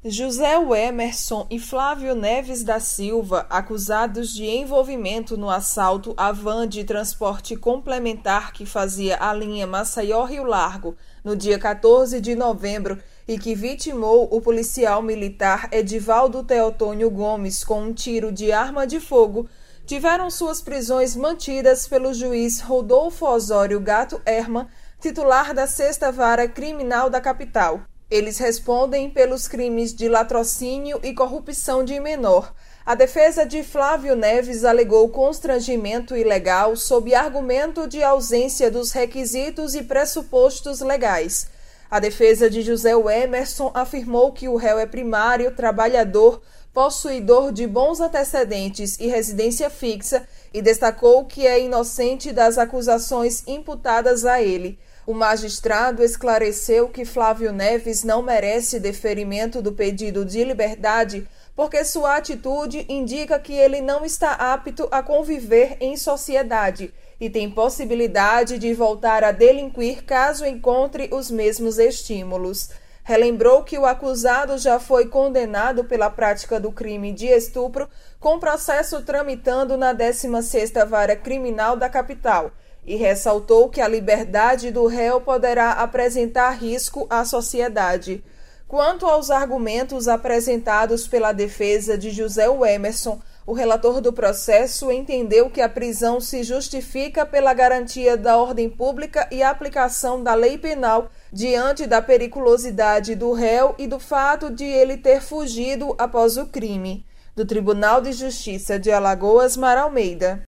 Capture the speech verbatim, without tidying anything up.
José Emerson e Flávio Neves da Silva, acusados de envolvimento no assalto à van de transporte complementar que fazia a linha Maceió-Rio Largo no dia quatorze de novembro e que vitimou o policial militar Edivaldo Teotônio Gomes com um tiro de arma de fogo, tiveram suas prisões mantidas pelo juiz Rodolfo Osório Gato Herman, titular da Sexta Vara Criminal da capital. Eles respondem pelos crimes de latrocínio e corrupção de menor. A defesa de Flávio Neves alegou constrangimento ilegal sob argumento de ausência dos requisitos e pressupostos legais. A defesa de José Emerson afirmou que o réu é primário, trabalhador, possuidor de bons antecedentes e residência fixa e destacou que é inocente das acusações imputadas a ele. O magistrado esclareceu que Flávio Neves não merece deferimento do pedido de liberdade porque sua atitude indica que ele não está apto a conviver em sociedade e tem possibilidade de voltar a delinquir caso encontre os mesmos estímulos. Relembrou que o acusado já foi condenado pela prática do crime de estupro, com processo tramitando na décima sexta Vara Criminal da capital, e ressaltou que a liberdade do réu poderá apresentar risco à sociedade. Quanto aos argumentos apresentados pela defesa de José Emerson, o relator do processo entendeu que a prisão se justifica pela garantia da ordem pública e aplicação da lei penal diante da periculosidade do réu e do fato de ele ter fugido após o crime. Do Tribunal de Justiça de Alagoas, Mara Almeida.